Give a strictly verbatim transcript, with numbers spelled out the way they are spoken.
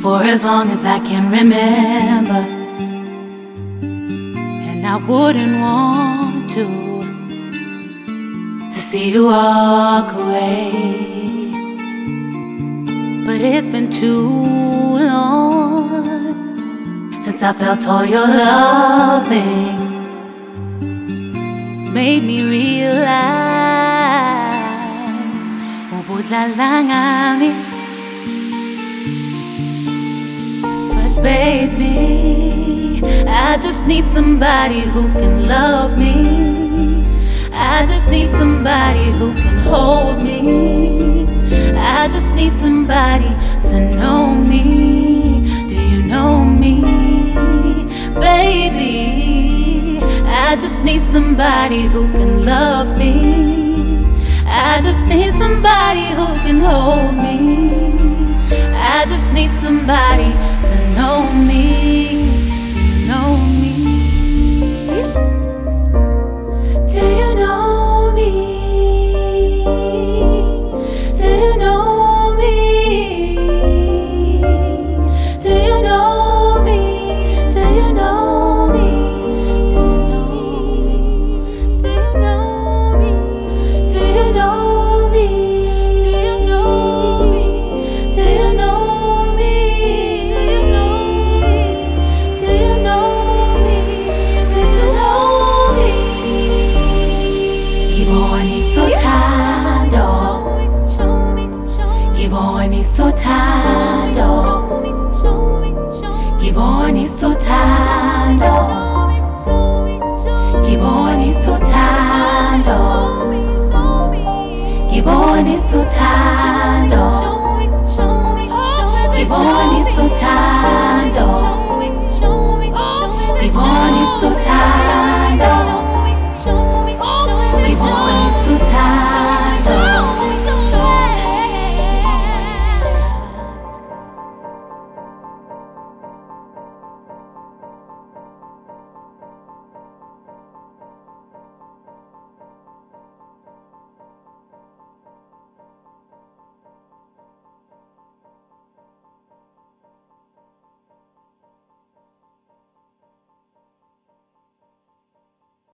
for as long as I can remember, and I wouldn't want to to see you walk away. But it's been too long since I felt all your loving, made me realize ubudla langami. But baby, I just need somebody who can love me. I just need somebody who can hold me. I just need somebody to know me. Do you know me, baby? I just need somebody who can love me. I just need somebody who can hold me. I just need somebody to know me. Do you know me? Do you know me? Do you know me? Do you know me? Do you know me? Do you know me? Do you know me? Do you know me? Do you know me? Do you know me? Do you know me? Do you know me? Giboni sothando, Giboni sothando, Giboni sothando, Giboni sothando, Giboni sothando, Giboni sothando.